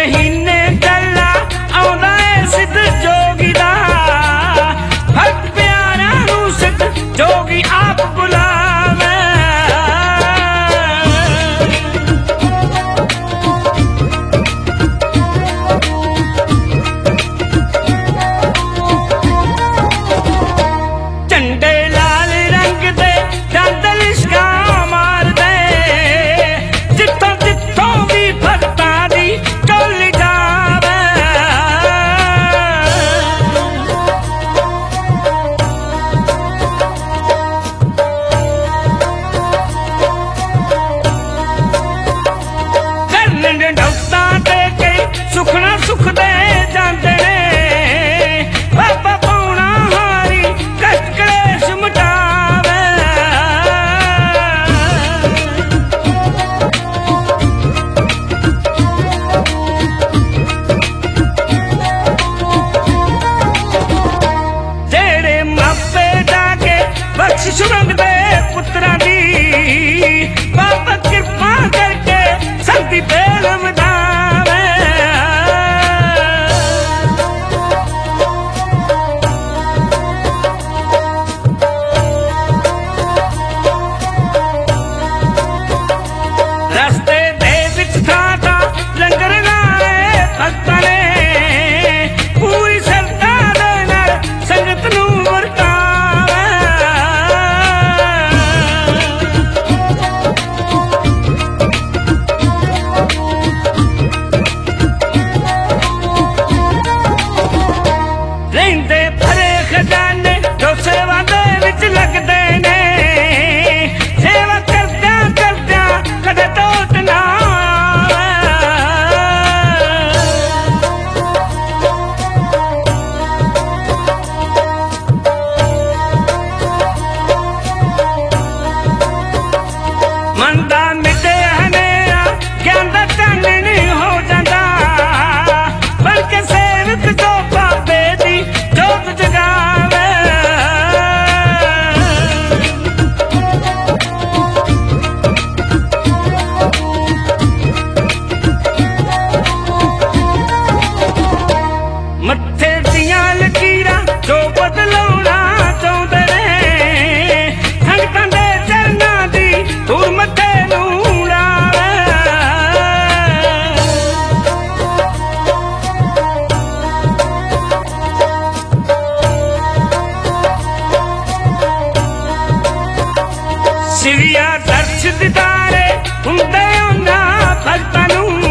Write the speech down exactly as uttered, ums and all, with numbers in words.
महीने गला आउंदा है सिद्ध जोगी दा भक्त प्यारा नू सिद्ध जोगी आप बुलावे झंडे लाल रंग दे दंद लिशका मार दे जिथों जिथों भी भक्तां दी टोल जावे करन डौतां दे के सुखना सुख दे जांदे ने बाबा पौना हारी कट कलेश मिटावे जेड़े मापे जाके बख्शिश मंगदे पुत्रां दी बाबा कृपा करके संती बेल मदावे रस्ते दे विच थां थां लंगर लाए भक्तां ने पूरी श्रद्धा दे नाल संगत नूं वरतावे रहिंदे भरे खजाने जो सेवा दे विच लगदे ने सेवा करद्यां करद्यां कदे टोट ना मन दा मिटे हनेरा ज्ञान दा चानण हो जांदा बल्कि सेवक जो बाबे दी जोत जगावे मत्थे दियां लकीरां जो बदलाउणा चाहुंदे ने संगतां दे चरनां दी धूड़ मत्थे नूं लावे सिविया दर्श दिदारे हुंदे उन्हां भगतां नूं